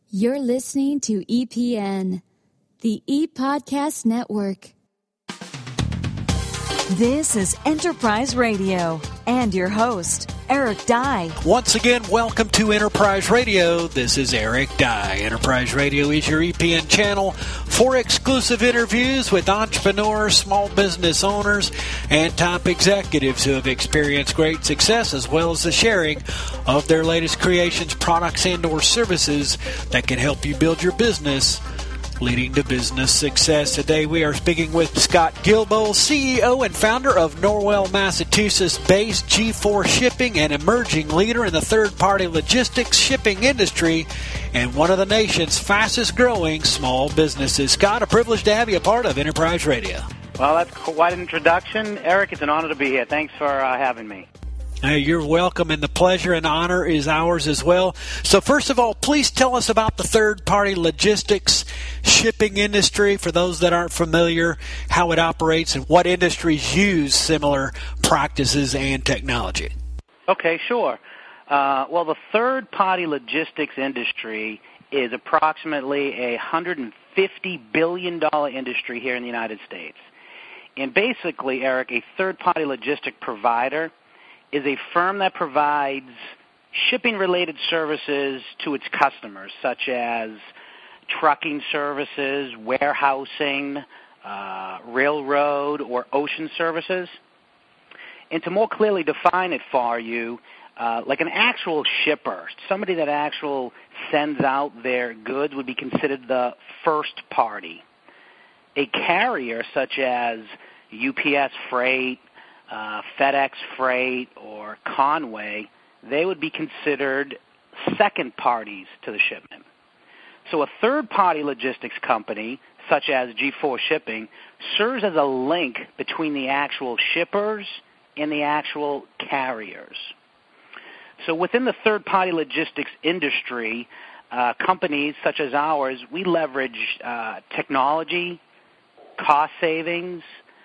You're listening to EPN, the ePodcast Network. This is Enterprise Radio and your host, Eric Dye. Once again, welcome to Enterprise Radio. This is Eric Dye. Enterprise Radio is your EPN channel for exclusive interviews with entrepreneurs, small business owners, and top executives who have experienced great success, as well as the sharing of their latest creations, products, and or services that can help you build your business, leading to business success. Today we are speaking with Scott Guilbeau, CEO and founder of Norwell, Massachusetts-based G4 Shipping, an emerging leader in the third-party logistics shipping industry and one of the nation's fastest-growing small businesses. Scott, a privilege to have you a part of Enterprise Radio. Well, that's quite an introduction. Eric, it's an honor to be here. Thanks for having me. Hey, you're welcome, and the pleasure and honor is ours as well. So first of all, please tell us about the third-party logistics shipping industry, for those that aren't familiar, how it operates and what industries use similar practices and technology. Okay, sure. Well, the third-party logistics industry is approximately a $150 billion industry here in the United States. And basically, Eric, a third-party logistic provider is a firm that provides shipping-related services to its customers, such as trucking services, warehousing, railroad, or ocean services. And to more clearly define it for you, like an actual shipper, somebody that actually sends out their goods would be considered the first party. A carrier such as UPS Freight, FedEx Freight, or Conway, they would be considered second parties to the shipment. So a third-party logistics company, such as G4 Shipping, serves as a link between the actual shippers and the actual carriers. So within the third-party logistics industry, companies such as ours, we leverage technology, cost savings,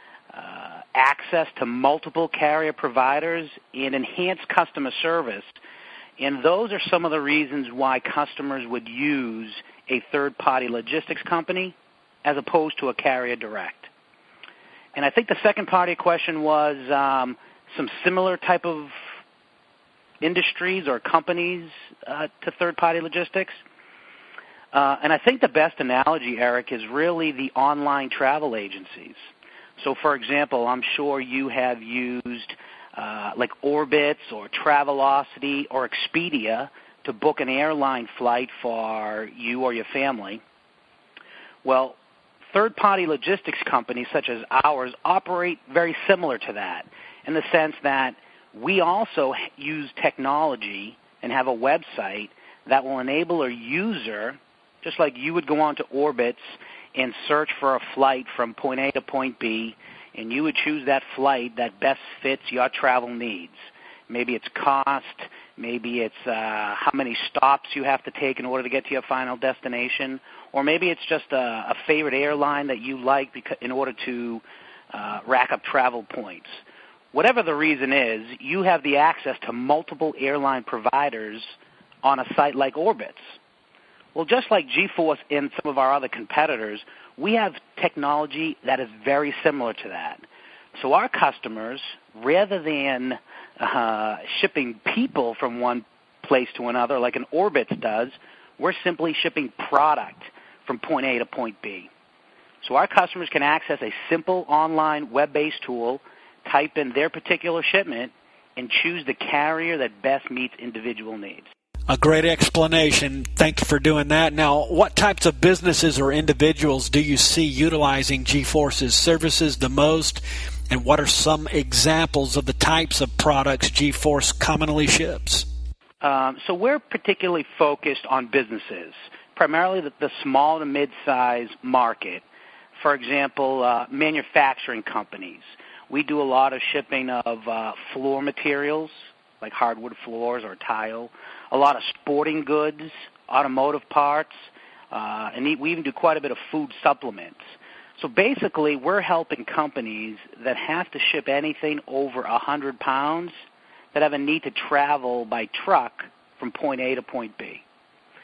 access to multiple carrier providers, and enhanced customer service. And those are some of the reasons why customers would use a third-party logistics company as opposed to a carrier direct. And I think the second part of your question was some similar type of industries or companies to third-party logistics. And I think the best analogy, Eric, is really the online travel agencies. So, for example, I'm sure you have used like Orbitz or Travelocity or Expedia to book an airline flight for you or your family. Well, third-party logistics companies such as ours operate very similar to that in the sense that we also use technology and have a website that will enable a user, just like you would go on to Orbitz and search for a flight from point A to point B, and you would choose that flight that best fits your travel needs. Maybe it's cost, maybe it's how many stops you have to take in order to get to your final destination, or maybe it's just a favorite airline that you like in order to rack up travel points. Whatever the reason is, you have the access to multiple airline providers on a site like Orbitz. Well, just like G4 and some of our other competitors, we have technology that is very similar to that. So our customers, rather than shipping people from one place to another like an Orbitz does, we're simply shipping product from point A to point B. So our customers can access a simple online web-based tool, type in their particular shipment, and choose the carrier that best meets individual needs. A great explanation. Thank you for doing that. Now, what types of businesses or individuals do you see utilizing G4's services the most, and what are some examples of the types of products G4 commonly ships? So we're particularly focused on businesses, primarily the small to mid-size market. For example, manufacturing companies. We do a lot of shipping of floor materials, like hardwood floors or tile, a lot of sporting goods, automotive parts, and we even do quite a bit of food supplements. So basically, we're helping companies that have to ship anything over 100 pounds that have a need to travel by truck from point A to point B.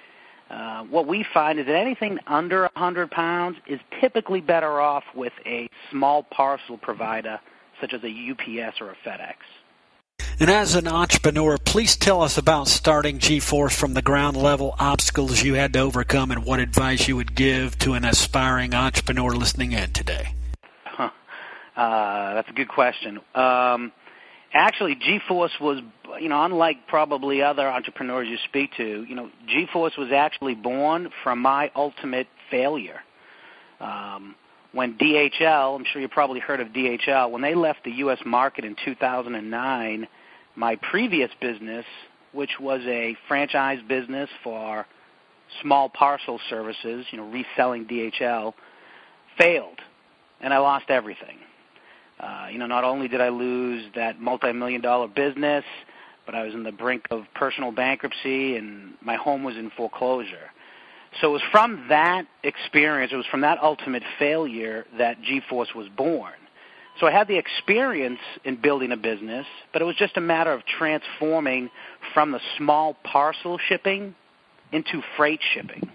what we find is that anything under 100 pounds is typically better off with a small parcel provider such as a UPS or a FedEx. And as an entrepreneur, please tell us about starting G-Force from the ground level, obstacles you had to overcome, and what advice you would give to an aspiring entrepreneur listening in today. That's a good question. Actually, G-Force was, unlike probably other entrepreneurs you speak to, G-Force was actually born from my ultimate failure. When DHL, I'm sure you probably heard of DHL, when they left the U.S. market in 2009, my previous business, which was a franchise business for small parcel services, reselling DHL, failed, and I lost everything. Not only did I lose that multi-million-dollar business, but I was on the brink of personal bankruptcy, and my home was in foreclosure. So it was from that experience, it was from that ultimate failure that G-Force was born. So I had the experience in building a business, but it was just a matter of transforming from the small parcel shipping into freight shipping.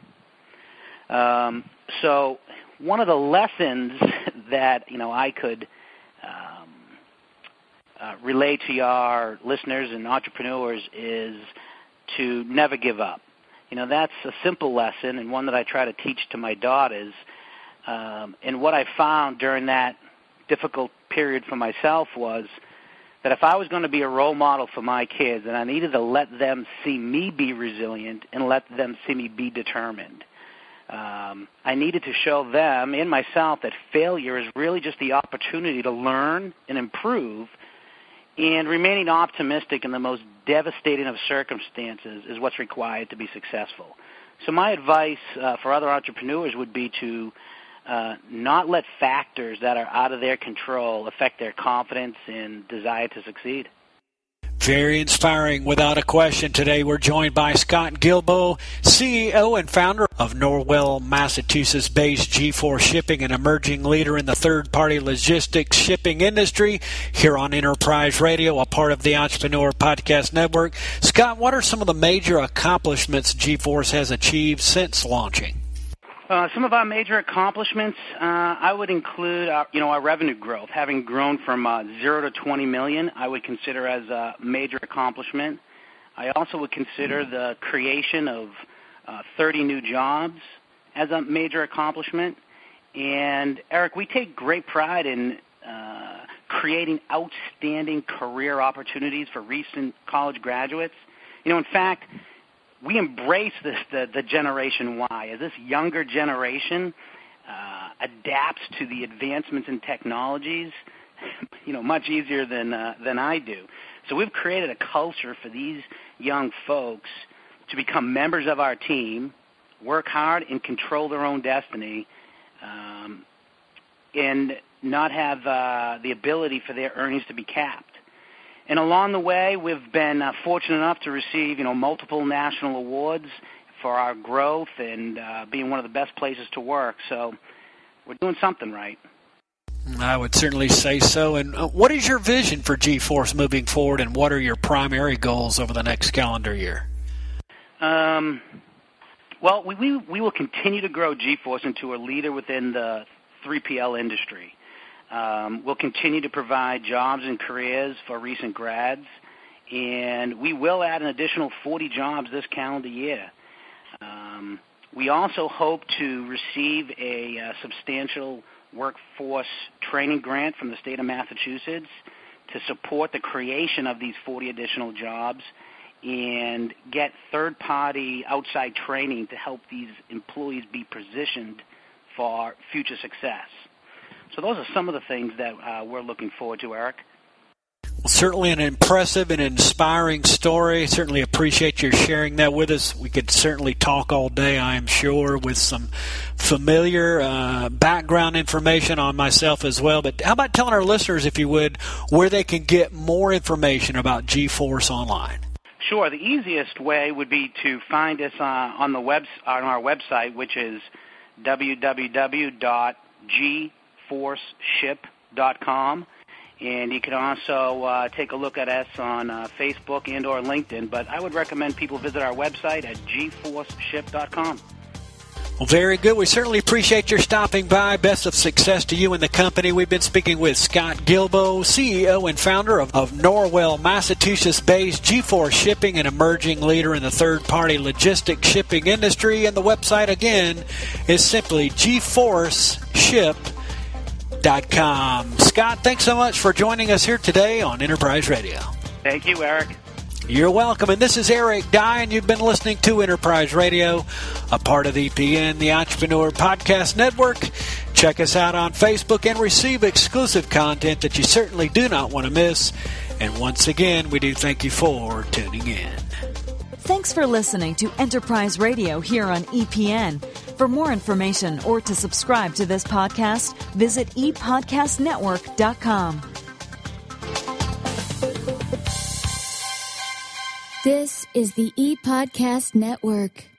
So one of the lessons that, I could relay to your listeners and entrepreneurs is to never give up. That's a simple lesson and one that I try to teach to my daughters. And what I found during that difficult period for myself was that if I was going to be a role model for my kids, then I needed to let them see me be resilient and let them see me be determined. I needed to show them and myself that failure is really just the opportunity to learn and improve, and remaining optimistic in the most devastating of circumstances is what's required to be successful. So my advice for other entrepreneurs would be to not let factors that are out of their control affect their confidence and desire to succeed. Very inspiring, without a question. Today we're joined by Scott Guilbeau, CEO and founder of Norwell, Massachusetts-based G-Force Shipping, an emerging leader in the third-party logistics shipping industry, here on Enterprise Radio, a part of the Entrepreneur Podcast Network. Scott, what are some of the major accomplishments G-Force has achieved since launching? Some of our major accomplishments, I would include our revenue growth. Having grown from 0 to 20 million, I would consider as a major accomplishment. I also would consider the creation of 30 new jobs as a major accomplishment. And, Eric, we take great pride in creating outstanding career opportunities for recent college graduates. In fact, we embrace the Generation Y, as this younger generation adapts to the advancements in technologies, much easier than I do. So we've created a culture for these young folks to become members of our team, work hard, and control their own destiny, and not have the ability for their earnings to be capped. And along the way, we've been fortunate enough to receive, multiple national awards for our growth and being one of the best places to work. So we're doing something right. I would certainly say so. And what is your vision for G-Force moving forward, and what are your primary goals over the next calendar year? Well, we will continue to grow G-Force into a leader within the 3PL industry. We'll continue to provide jobs and careers for recent grads, and we will add an additional 40 jobs this calendar year. We also hope to receive a substantial workforce training grant from the state of Massachusetts to support the creation of these 40 additional jobs and get third-party outside training to help these employees be positioned for future success. So those are some of the things that we're looking forward to, Eric. Well, certainly an impressive and inspiring story. Certainly appreciate your sharing that with us. We could certainly talk all day, I am sure, with some familiar background information on myself as well. But how about telling our listeners, if you would, where they can get more information about G-Force online? Sure. The easiest way would be to find us on our website, which is www.gforceship.com. And you can also take a look at us on Facebook and or LinkedIn. But I would recommend people visit our website at gforceship.com. Well, very good. We certainly appreciate your stopping by. Best of success to you and the company. We've been speaking with Scott Guilbeau, CEO and founder of Norwell, Massachusetts-based G4 Shipping, an emerging leader in the third-party logistics shipping industry. And the website, again, is simply gforceship.com. Scott, thanks so much for joining us here today on Enterprise Radio. Thank you, Eric. You're welcome. And this is Eric Dye, and you've been listening to Enterprise Radio, a part of EPN, the Entrepreneur Podcast Network. Check us out on Facebook and receive exclusive content that you certainly do not want to miss. And once again, we do thank you for tuning in. Thanks for listening to Enterprise Radio here on EPN. For more information or to subscribe to this podcast, visit epodcastnetwork.com. This is the ePodcast Network.